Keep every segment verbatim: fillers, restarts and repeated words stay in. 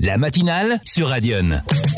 La matinale sur Radion.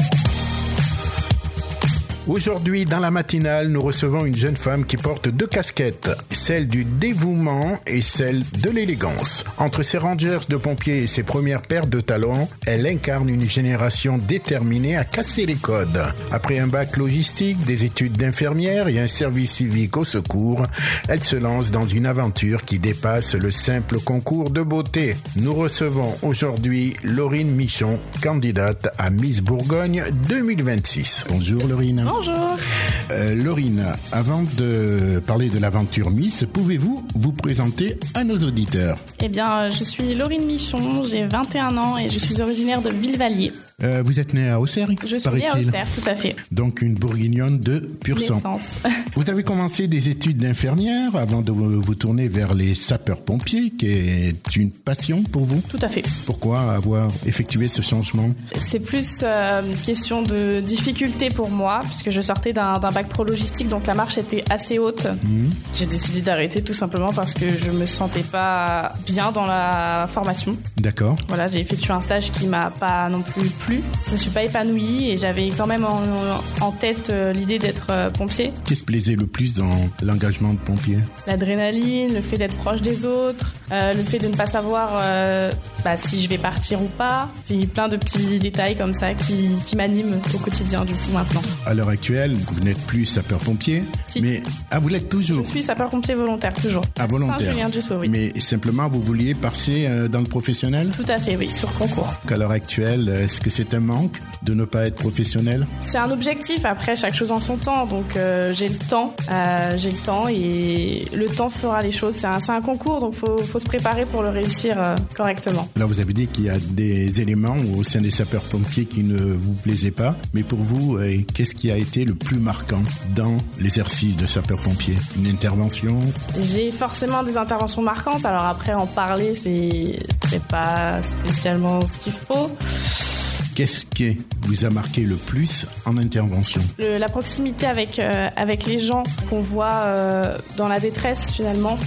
Aujourd'hui, dans la matinale, nous recevons une jeune femme qui porte deux casquettes, celle du dévouement et celle de l'élégance. Entre ses rangers de pompiers et ses premières paires de talons, elle incarne une génération déterminée à casser les codes. Après un bac logistique, des études d'infirmière et un service civique au secours, elle se lance dans une aventure qui dépasse le simple concours de beauté. Nous recevons aujourd'hui Laurine Michon, candidate à Miss Bourgogne deux mille vingt-six. Bonjour Laurine. Bonjour. Euh, Laurine, avant de parler de l'aventure Miss, pouvez-vous vous présenter à nos auditeurs? Eh bien, je suis Laurine Michon, j'ai vingt et un ans et je suis originaire de Villevallier. Euh, vous êtes née à Auxerre, Je suis née à Auxerre, tout à fait. Donc une bourguignonne de pur sang. Naissance. Vous avez commencé des études d'infirmière avant de vous, vous tourner vers les sapeurs-pompiers, qui est une passion pour vous? Tout à fait. Pourquoi avoir effectué ce changement? C'est plus euh, une question de difficulté pour moi, puisque je sortais d'un, d'un bac pro logistique, donc la marche était assez haute. Mmh. J'ai décidé d'arrêter tout simplement parce que je me sentais pas bien dans la formation. D'accord. Voilà, j'ai effectué un stage qui m'a pas non plus plu. Je ne suis pas épanouie et j'avais quand même en, en tête euh, l'idée d'être euh, pompier. Qu'est-ce qui plaisait le plus dans l'engagement de pompier? L'adrénaline, le fait d'être proche des autres, euh, le fait de ne pas savoir euh, bah, si je vais partir ou pas. C'est plein de petits détails comme ça qui, qui m'animent au quotidien du coup maintenant. À l'heure actuelle, vous n'êtes plus sapeur-pompier, si. mais ah, vous l'êtes toujours? Je suis sapeur-pompier volontaire, toujours. Ah, volontaire. Saint-Julien-du-Sault, oui. Mais simplement, vous vouliez passer euh, dans le professionnel? Tout à fait, oui, sur concours. À l'heure actuelle, est-ce que c'est un manque de ne pas être professionnel? C'est un objectif, après chaque chose en son temps, donc euh, j'ai le temps, euh, j'ai le temps et le temps fera les choses. C'est un, c'est un concours, donc faut, faut se préparer pour le réussir euh, correctement. Là, vous avez dit qu'il y a des éléments au sein des sapeurs-pompiers qui ne vous plaisaient pas, mais pour vous, euh, qu'est-ce qui a été le plus marquant dans l'exercice de sapeur-pompier? Une intervention? J'ai forcément des interventions marquantes, alors après en parler, c'est, c'est pas spécialement ce qu'il faut. Qu'est-ce qui vous a marqué le plus en intervention? Le, la proximité avec, euh, avec les gens qu'on voit euh, dans la détresse finalement.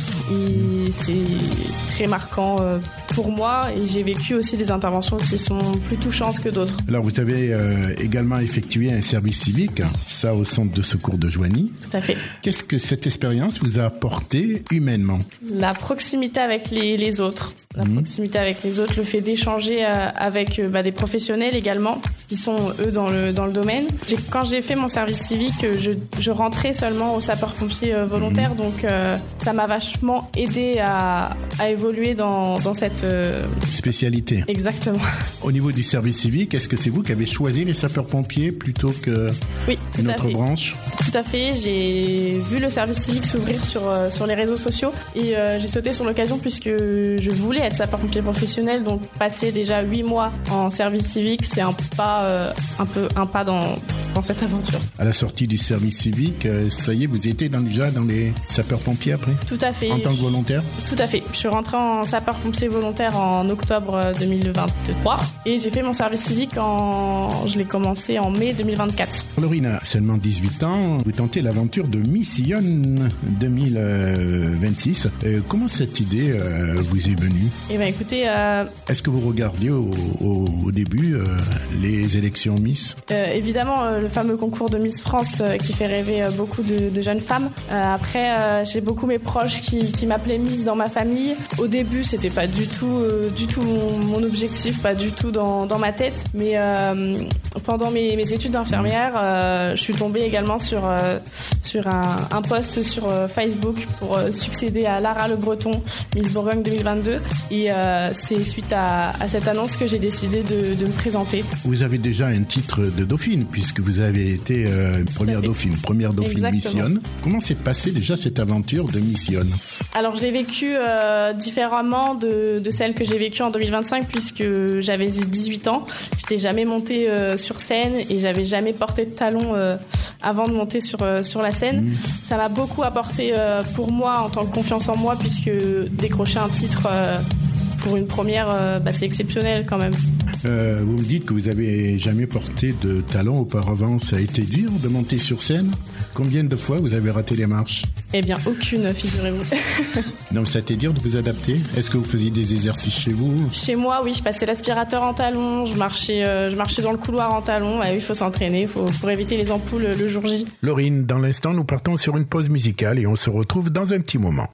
Et c'est très marquant euh, pour moi. Et j'ai vécu aussi des interventions qui sont plus touchantes que d'autres. Alors vous avez euh, également effectué un service civique, ça au centre de secours de Joigny. Tout à fait. Qu'est-ce que cette expérience vous a apporté humainement? La proximité avec les, les autres. La mmh. proximité avec les autres, le fait d'échanger euh, avec euh, bah, des professionnels également, qui sont eux dans le, dans le domaine. J'ai, quand j'ai fait mon service civique, je, je rentrais seulement aux sapeurs-pompiers euh, volontaires, mmh. donc euh, ça m'a vachement aidé à, à évoluer dans, dans cette euh... spécialité. Exactement. Au niveau du service civique, est-ce que c'est vous qui avez choisi les sapeurs-pompiers plutôt que oui, une autre branche? Tout à fait. J'ai vu le service civique s'ouvrir sur, euh, sur les réseaux sociaux et euh, j'ai sauté sur l'occasion puisque je voulais être sapeur-pompier professionnel, donc passer déjà huit mois en service civique, c'est un pas, euh, un peu un pas dans, dans cette aventure. À la sortie du service civique, euh, ça y est, vous étiez dans, déjà dans les sapeurs-pompiers après? Tout à fait. En tant que volontaire? Tout à fait. Je suis rentrée en sapeur-pompier volontaire en octobre deux mille vingt-trois et j'ai fait mon service civique en... je l'ai commencé en mai deux mille vingt-quatre. Laurine a seulement dix-huit ans, vous tentez l'aventure de Miss Yonne deux mille vingt-six. Euh, comment cette idée euh, vous est venue? Eh bien écoutez... Euh... Est-ce que vous regardiez au, au, au début euh, les élections Miss? euh, Évidemment, euh, le fameux concours de Miss France euh, qui fait rêver euh, beaucoup de, de jeunes femmes. Euh, après, euh, j'ai beaucoup mes proches qui, qui m'appelaient Miss dans ma famille. Au début, c'était pas du tout, euh, du tout mon, mon objectif, pas du tout dans, dans ma tête. Mais euh, pendant mes, mes études d'infirmière, euh, je suis tombée également sur, euh, sur un, un post sur euh, Facebook pour euh, succéder à Lara Le Breton, Miss Bourgogne deux mille vingt-deux. Et euh, c'est suite à, à cette annonce que j'ai décidé de, de me présenter. Vous avez déjà un titre de dauphine puisque vous avez été euh, première dauphine, première dauphine Miss Yonne. Comment s'est passée déjà cette aventure de Miss Yonne? Alors je l'ai vécue euh, différemment de, de celle que j'ai vécue en deux mille vingt-cinq puisque j'avais dix-huit ans. J'étais jamais montée euh, sur scène et j'avais jamais porté de talons euh, avant de monter sur, euh, sur la scène. Mmh. Ça m'a beaucoup apporté euh, pour moi en tant que confiance en moi puisque décrocher un titre euh, pour une première, euh, bah, c'est exceptionnel quand même. Euh, vous me dites que vous avez jamais porté de talons auparavant. Ça a été dur de monter sur scène? Combien de fois vous avez raté les marches? Eh bien, aucune, figurez-vous. Donc ça a été dur de vous adapter? Est-ce que vous faisiez des exercices chez vous? Chez moi, oui, je passais l'aspirateur en talons, je marchais, euh, je marchais dans le couloir en talons. Ah oui, il faut s'entraîner, faut, pour éviter les ampoules le jour J. Laurine, dans l'instant, nous partons sur une pause musicale et on se retrouve dans un petit moment.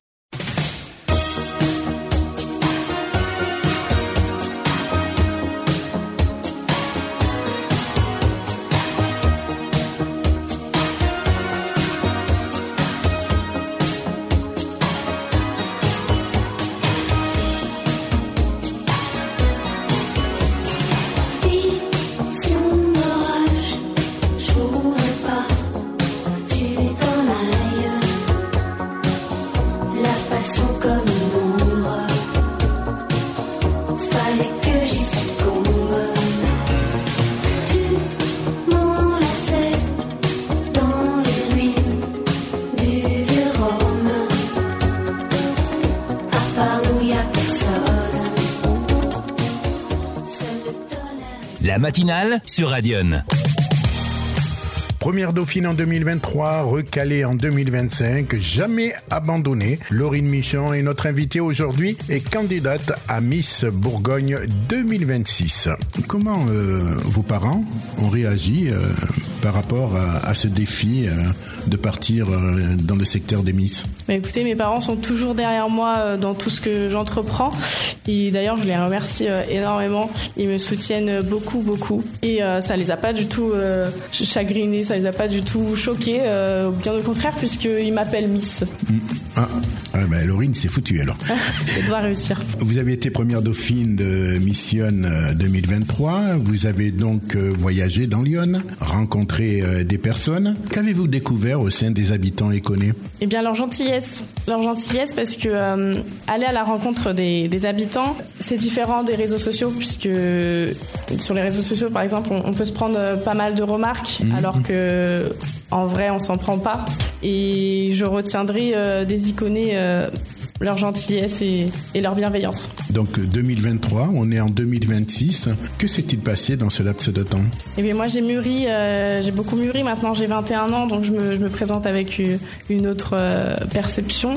La matinale sur Radion. Première Dauphine en deux mille vingt-trois, recalée en deux mille vingt-cinq, jamais abandonnée. Laurine Michon est notre invitée aujourd'hui et candidate à Miss Bourgogne deux mille vingt-six. Comment euh, vos parents ont réagi euh, par rapport à, à ce défi euh, de partir euh, dans le secteur des Miss? Bah écoutez, mes parents sont toujours derrière moi euh, dans tout ce que j'entreprends. Et d'ailleurs, je les remercie euh, énormément. Ils me soutiennent beaucoup, beaucoup. Et euh, ça les a pas du tout euh, chagrinés, ça les a pas du tout choqués. Euh, bien au contraire, puisqu'ils m'appellent Miss. Mmh. Ah, ah bah, Laurine, c'est foutu alors. Je dois réussir. Vous avez été première dauphine de Miss Lyon deux mille vingt-trois. Vous avez donc euh, voyagé dans Lyon, rencontré euh, des personnes. Qu'avez-vous découvert au sein des habitants éconnais? Eh bien, leur gentillesse. Leur gentillesse parce que euh, aller à la rencontre des, des habitants, c'est différent des réseaux sociaux, puisque sur les réseaux sociaux, par exemple, on, on peut se prendre pas mal de remarques, mmh. alors que en vrai, on s'en prend pas. Et je retiendrai euh, des iconés euh, leur gentillesse et, et leur bienveillance. Donc deux mille vingt-trois, on est en deux mille vingt-six. Que s'est-il passé dans ce laps de temps? Eh bien moi j'ai mûri, euh, j'ai beaucoup mûri. Maintenant j'ai vingt et un ans, donc je me, je me présente avec une autre euh, perception.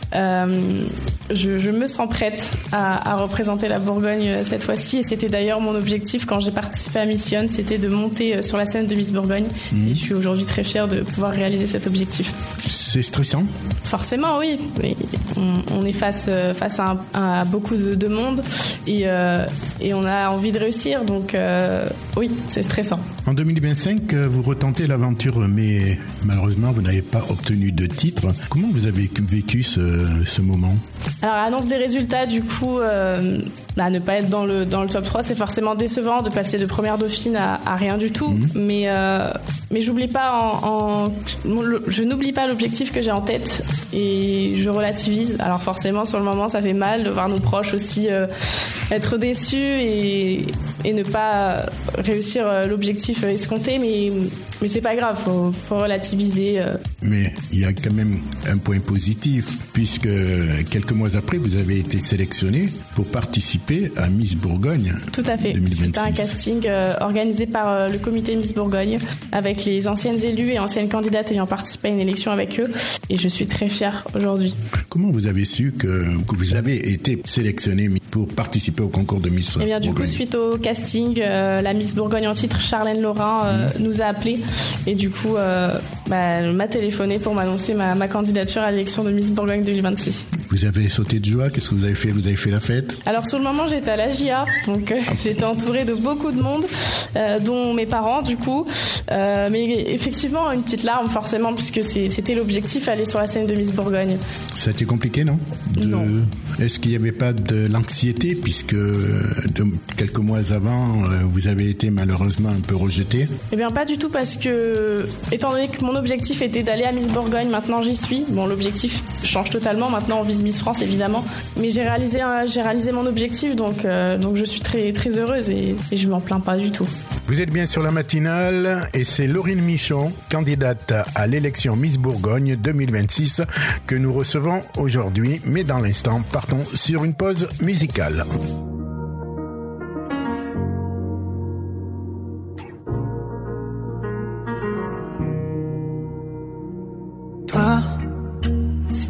Euh, je, je me sens prête à, à représenter la Bourgogne cette fois-ci, et c'était d'ailleurs mon objectif quand j'ai participé à Miss Lyon, c'était de monter sur la scène de Miss Bourgogne. Mmh. Et je suis aujourd'hui très fière de pouvoir réaliser cet objectif. C'est stressant? Forcément, oui. On, on est face, face à, un, à beaucoup de, de monde et, euh, et on a envie de réussir, donc euh, oui, c'est stressant. En deux mille vingt-cinq, vous retentez l'aventure, mais malheureusement, vous n'avez pas obtenu de titre. Comment vous avez vécu ce, ce moment? Alors, l'annonce des résultats, du coup, euh, bah, ne pas être dans le, dans le top trois, c'est forcément décevant de passer de première dauphine à, à rien du tout. Mmh. Mais, euh, mais j'oublie pas en, en, je n'oublie pas l'objectif que j'ai en tête et je relativise. Alors forcément, sur le moment, ça fait mal de voir nos proches aussi euh, être déçus et, et ne pas réussir l'objectif escompté, mais, mais c'est pas grave, faut, faut relativiser. Mais il y a quand même un point positif, puisque quelques mois après, vous avez été sélectionné pour participer à Miss Bourgogne. Tout à fait. deux mille vingt-six. C'était un casting euh, organisé par euh, le comité Miss Bourgogne, avec les anciennes élues et anciennes candidates ayant participé à une élection avec eux, et je suis très fière aujourd'hui. Comment vous avez su que, que vous avez été sélectionné pour participer au concours de Miss Bourgogne? Eh bien, du coup, suite au casting, euh, la Miss Bourgogne en titre, Charlène Laurin, euh, mmh. nous a appelés, et du coup, euh, bah, elle m'a téléphoné pour m'annoncer ma, ma candidature à l'élection de Miss Bourgogne deux mille vingt-six. Vous avez sauté de joie? Qu'est-ce que vous avez fait? Vous avez fait la fête? Alors, sur le moment, j'étais à la J A, donc euh, j'étais entourée de beaucoup de monde, euh, dont mes parents, du coup. Euh, mais effectivement, une petite larme, forcément, puisque c'est, c'était l'objectif, aller sur la scène de Miss Bourgogne. Ça a été compliqué, non? de... Non. Est-ce qu'il n'y avait pas de l'anxiété, puisque de quelques mois avant, vous avez été malheureusement un peu rejeté? Eh bien, pas du tout, parce que, étant donné que mon objectif était d'aller à Miss Bourgogne, maintenant j'y suis. Bon, l'objectif change totalement, maintenant on vise Miss France, évidemment. Mais j'ai réalisé, j'ai réalisé mon objectif, donc, euh, donc je suis très, très heureuse et, et je m'en plains pas du tout. Vous êtes bien sur la matinale et c'est Laurine Michon, candidate à l'élection Miss Bourgogne deux mille vingt-six, que nous recevons aujourd'hui. Mais dans l'instant, partons sur une pause musicale.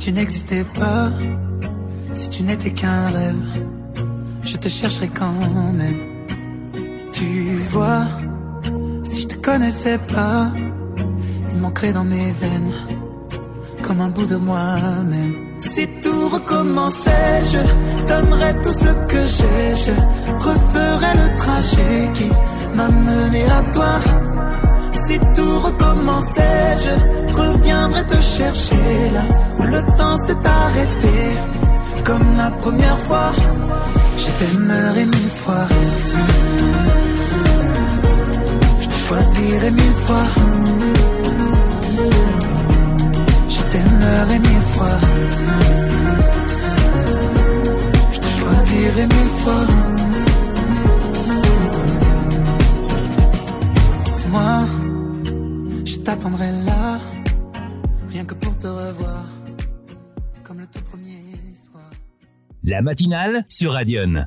tu n'existais pas, si tu n'étais qu'un rêve, je te chercherai quand même. Tu vois, si je te connaissais pas, il manquerait dans mes veines comme un bout de moi-même. Si tout recommençait, je donnerais tout ce que j'ai, je referais le trajet qui m'a mené à toi. Si tout recommençait, je reviendrais te chercher là où le temps s'est arrêté. Comme la première fois, je t'aimerais mille fois. Je te choisirais mille fois. Je t'aimerais mille fois. Je te choisirais mille fois. Moi, je t'attendrai là, rien que pour te revoir, comme le tout premier soir. La matinale sur Radion.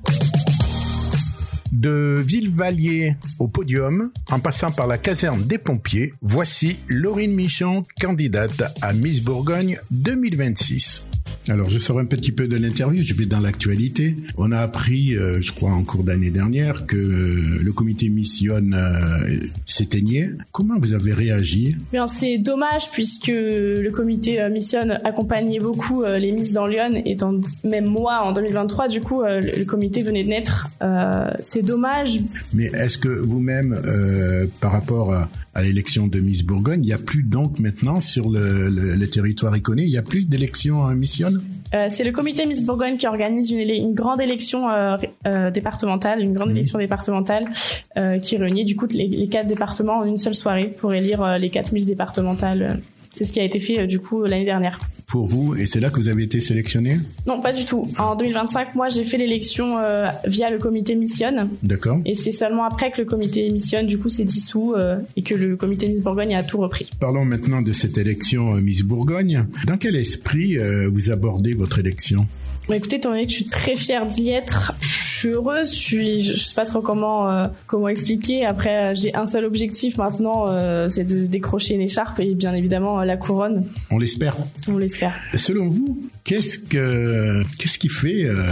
De Villevallier au podium, en passant par la caserne des pompiers, voici Laurine Michon, candidate à Miss Bourgogne deux mille vingt-six. Alors, je sors un petit peu de l'interview, je vais dans l'actualité. On a appris, euh, je crois en cours d'année dernière, que euh, le comité Miss Lyon euh, s'éteignait. Comment vous avez réagi ? Bien, c'est dommage puisque le comité euh, Miss Lyon accompagnait beaucoup euh, les Miss dans Lyon, étant même moi en deux mille vingt-trois, du coup, euh, le comité venait de naître. Euh, c'est dommage. Mais est-ce que vous-même, euh, par rapport à, à l'élection de Miss Bourgogne, il n'y a plus donc maintenant sur le, le, le territoire iconé, il y a plus d'élections à Miss Lyon ? Euh, c'est le comité Miss Bourgogne qui organise une, une grande élection euh, euh, départementale, une grande mmh. élection départementale euh, qui réunit du coup les, les quatre départements en une seule soirée pour élire euh, les quatre Miss départementales. C'est ce qui a été fait euh, du coup l'année dernière. Pour vous, et c'est là que vous avez été sélectionné ? Non, pas du tout. En deux mille vingt-cinq, moi, j'ai fait l'élection euh, via le comité Miss Lyon. D'accord. Et c'est seulement après que le comité Miss Lyon, du coup, s'est dissous euh, et que le comité Miss Bourgogne a tout repris. Parlons maintenant de cette élection euh, Miss Bourgogne. Dans quel esprit euh, vous abordez votre élection ? Bah écoutez, étant donné que je suis très fière d'y être, je suis heureuse, je suis, je sais pas trop comment euh, comment expliquer. Après, j'ai un seul objectif maintenant, euh, c'est de décrocher une écharpe et bien évidemment la couronne. On l'espère. On l'espère. Selon vous, qu'est-ce que qu'est-ce qui fait euh,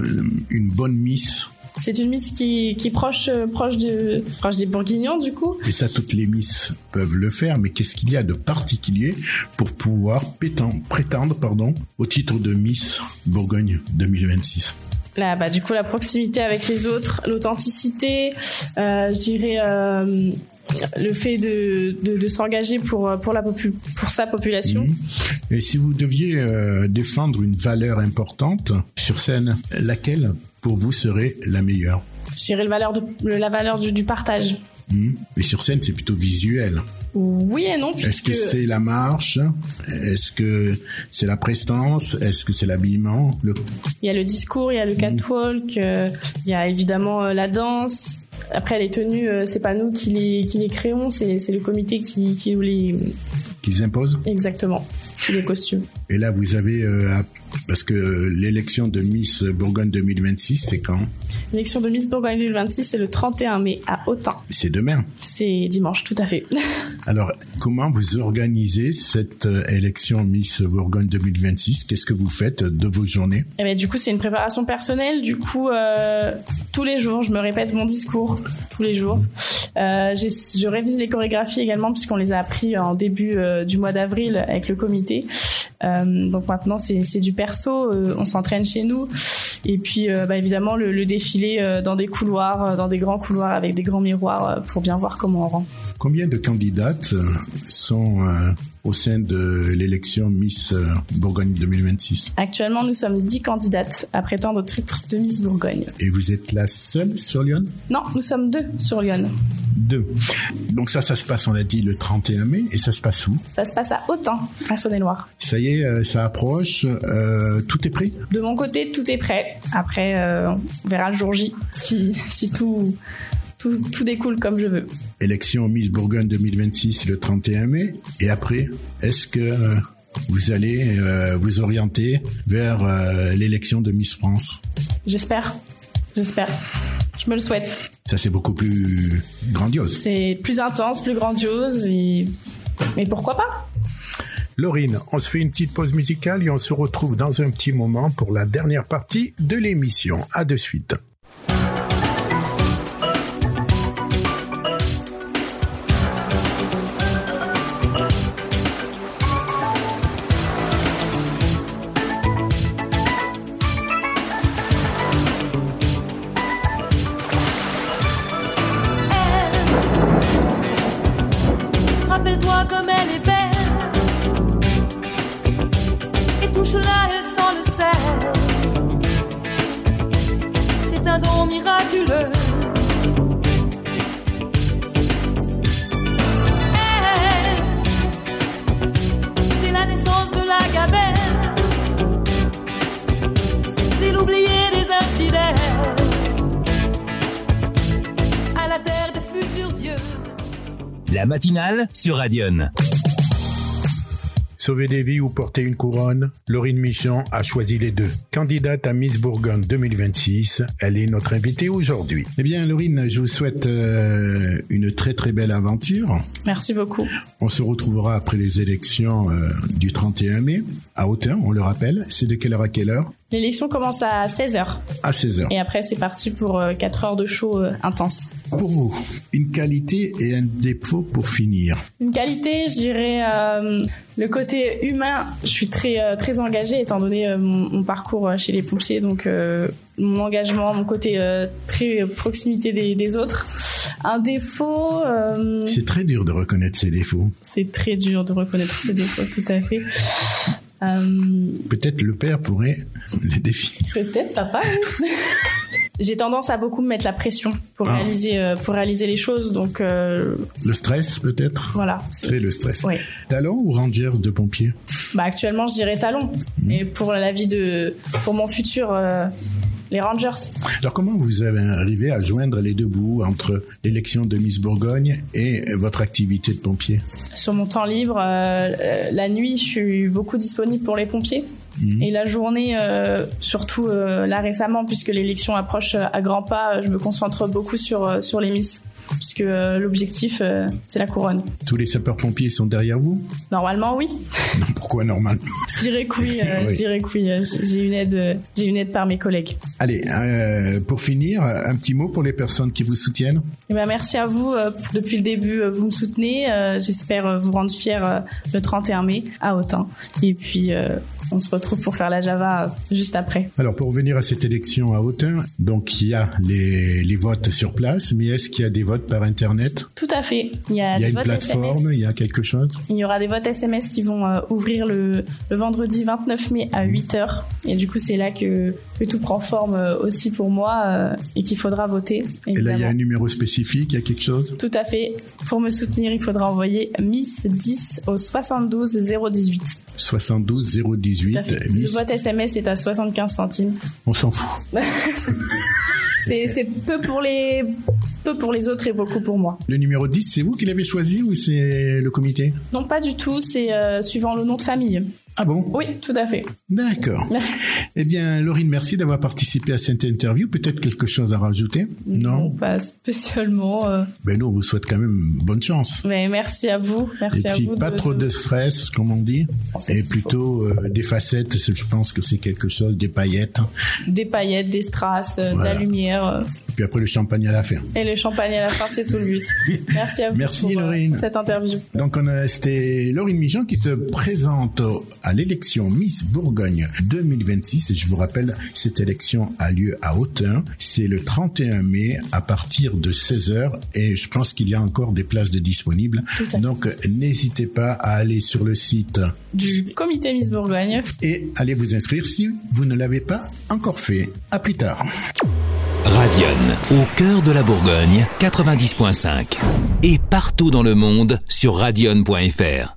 une bonne Miss ? C'est une Miss qui, qui est proche, proche, de, proche des Bourguignons, du coup. Et ça, toutes les Miss peuvent le faire, mais qu'est-ce qu'il y a de particulier pour pouvoir pétendre, prétendre pardon, au titre de Miss Bourgogne deux mille vingt-six ? Là, bah, du coup, la proximité avec les autres, l'authenticité, euh, je dirais... Euh, le fait de, de, de s'engager pour, pour, la popu- pour sa population. Mmh. Et si vous deviez euh, défendre une valeur importante sur scène, laquelle pour vous serait la meilleure ? Je dirais la valeur, de, la valeur du, du partage. Mmh. Et sur scène, c'est plutôt visuel. Oui et non. Puisque... Est-ce que c'est la marche ? Est-ce que c'est la prestance ? Est-ce que c'est l'habillement ? le... Il y a le discours, il y a le catwalk, euh, il y a évidemment euh, la danse. Après, les tenues, euh, c'est pas nous qui les, qui les créons, c'est, c'est le comité qui, qui nous les... Qu'ils imposent ? Exactement, les costumes. Et là, vous avez... Euh, parce que l'élection de Miss Bourgogne deux mille vingt-six, c'est quand ? L'élection de Miss Bourgogne deux mille vingt-six, c'est le trente et un mai à Autun. C'est demain ? C'est dimanche, tout à fait. Alors, comment vous organisez cette élection Miss Bourgogne deux mille vingt-six ? Qu'est-ce que vous faites de vos journées ? Eh bien, du coup, c'est une préparation personnelle. Du coup, euh, tous les jours, je me répète mon discours. Tous les jours. Euh, j'ai, je révise les chorégraphies également, puisqu'on les a appris en début euh, du mois d'avril avec le comité. Euh, donc maintenant, c'est, c'est du perso. Euh, on s'entraîne chez nous. Et puis, euh, bah, évidemment, le, le défilé euh, dans des couloirs, euh, dans des grands couloirs avec des grands miroirs euh, pour bien voir comment on rend. Combien de candidates sont euh, au sein de l'élection Miss Bourgogne deux mille vingt-six ? Actuellement, nous sommes dix candidates à prétendre au titre de Miss Bourgogne. Et vous êtes la seule sur Lyon ? Non, nous sommes deux sur Lyon. Deux. Donc ça, ça se passe, on l'a dit, le trente et un mai. Et ça se passe où ? Ça se passe à Autun, en Saône-et-Loire. Ça y est, ça approche. Euh, tout est prêt ? De mon côté, tout est prêt. Après, euh, on verra le jour J si, si tout... Tout, tout découle comme je veux. Élection Miss Bourgogne deux mille vingt-six le trente et un mai. Et après, est-ce que euh, vous allez euh, vous orienter vers euh, l'élection de Miss France ? J'espère. J'espère. Je me le souhaite. Ça, c'est beaucoup plus grandiose. C'est plus intense, plus grandiose. Et, et pourquoi pas ? Laurine, on se fait une petite pause musicale et on se retrouve dans un petit moment pour la dernière partie de l'émission. À de suite. La matinale sur Radion. Sauver des vies ou porter une couronne, Laurine Michon a choisi les deux. Candidate à Miss Bourgogne deux mille vingt-six, elle est notre invitée aujourd'hui. Eh bien, Laurine, je vous souhaite euh, une très très belle aventure. Merci beaucoup. On se retrouvera après les élections euh, du trente et un mai, à Autun, on le rappelle. C'est de quelle heure à quelle heure ? L'élection commence à seize heures. À seize heures. Et après, c'est parti pour euh, quatre heures de show euh, intense. Pour vous, une qualité et un défaut pour finir. Une qualité, je dirais euh, le côté humain. Je suis très euh, très engagée étant donné euh, mon, mon parcours chez les pompiers, donc euh, mon engagement, mon côté euh, très proximité des, des autres. Un défaut... Euh, c'est très dur de reconnaître ses défauts. C'est très dur de reconnaître ses défauts, tout à fait. Euh... Peut-être le père pourrait les définir. Peut-être, papa. Oui. J'ai tendance à beaucoup me mettre la pression pour ah. réaliser euh, pour réaliser les choses, donc. Euh... Le stress, peut-être. Voilà. C'est très le stress. Oui. Talon ou rangers de pompiers ? Bah actuellement, je dirais talon. Mmh. Et pour la vie de, pour mon futur. Euh... Les Rangers. Alors comment vous avez arrivé à joindre les deux bouts entre l'élection de Miss Bourgogne et votre activité de pompier ? Sur mon temps libre, euh, la nuit, je suis beaucoup disponible pour les pompiers. Mmh. Et la journée, euh, surtout euh, là récemment, puisque l'élection approche à grands pas, je me concentre beaucoup sur, sur les Miss. Puisque euh, l'objectif, euh, c'est la couronne. Tous les sapeurs-pompiers sont derrière vous ? Normalement, oui. Non, pourquoi normalement ? Je dirais que oui. Euh, oui. Je dirais que oui. J'ai une aide, euh, j'ai une aide par mes collègues. Allez, euh, pour finir, un petit mot pour les personnes qui vous soutiennent. Eh ben, merci à vous. Euh, depuis le début, euh, vous me soutenez. Euh, j'espère vous rendre fiers euh, le trente et un mai à Autun. Et puis... Euh, on se retrouve pour faire la Java juste après. Alors, pour revenir à cette élection à Autun, donc il y a les, les votes sur place, mais est-ce qu'il y a des votes par Internet ? Tout à fait. Il y a, il y a des une votes plateforme, S M S. Il y a quelque chose ? Il y aura des votes S M S qui vont euh, ouvrir le, le vendredi vingt-neuf mai à huit heures. Et du coup, c'est là que, que tout prend forme euh, aussi pour moi euh, et qu'il faudra voter. Évidemment. Et là, il y a un numéro spécifique, il y a quelque chose ? Tout à fait. Pour me soutenir, il faudra envoyer Miss dix au soixante-douze zéro dix-huit. soixante-douze zéro dix-huit. Le vote S M S est à soixante-quinze centimes. On s'en fout. c'est, c'est peu pour les peu pour les autres et beaucoup pour moi. Le numéro dix, c'est vous qui l'avez choisi ou c'est le comité ? Non, pas du tout. C'est euh, suivant le nom de famille. Ah bon ? Oui, tout à fait. D'accord. Eh bien, Laurine, merci d'avoir participé à cette interview. Peut-être quelque chose à rajouter ? Non, non pas spécialement. Euh... Ben nous, on vous souhaite quand même bonne chance. Mais merci à vous. Merci Et puis, à vous pas de, trop de... de stress, comme on dit. Et plutôt euh, des facettes, je pense que c'est quelque chose, des paillettes. Des paillettes, des strass, euh, voilà. De la lumière. Et puis après, le champagne à la fin. Et le champagne à la fin, c'est tout le but. Merci à vous merci, pour, Laurine. Euh, cette interview. Donc, on a, c'était Laurine Michon qui se présente à l'élection Miss Bourgogne deux mille vingt-six. Et je vous rappelle, cette élection a lieu à Autun. C'est le trente et un mai à partir de seize heures. Et je pense qu'il y a encore des places de disponibles. Donc, n'hésitez pas à aller sur le site du comité Miss Bourgogne et allez vous inscrire si vous ne l'avez pas encore fait. À plus tard. Radion, au cœur de la Bourgogne, quatre-vingt-dix virgule cinq. Et partout dans le monde sur radion point f r.